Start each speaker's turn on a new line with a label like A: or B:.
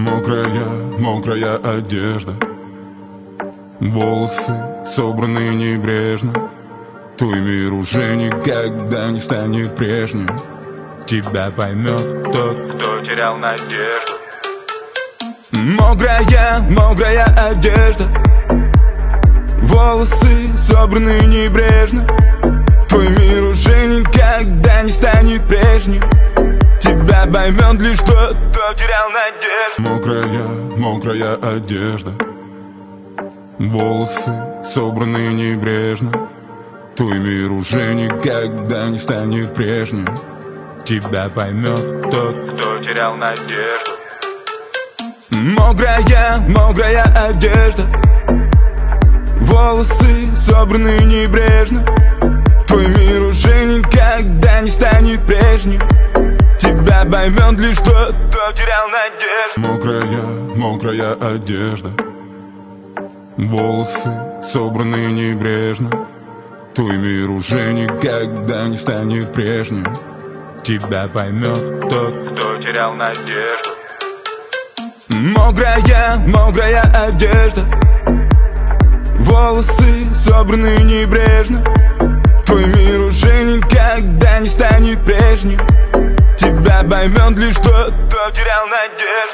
A: Мокрая одежда, волосы собраны небрежно. Твой мир уже никогда не станет прежним. Тебя поймет тот, кто терял надежду. Мокрая одежда, волосы собраны небрежно. Твой мир уже никогда не станет прежним. Тебя поймет лишь тот, кто терял надежду. Мокрая одежда, волосы собраны небрежно. Твой мир уже никогда не станет прежним. Тебя поймет тот, кто терял надежду. Мокрая одежда, волосы собраны небрежно. Твой мир уже никогда не станет прежним. Тебя поймет лишь тот, кто терял надежду. Мокрая одежда, волосы собраны небрежно. Твой мир уже никогда не станет прежним. Тебя поймет тот, кто терял надежду. Мокрая одежда, волосы собраны небрежно. Твой мир уже никогда не станет прежним. Тебя поймет лишь тот, кто терял надежду.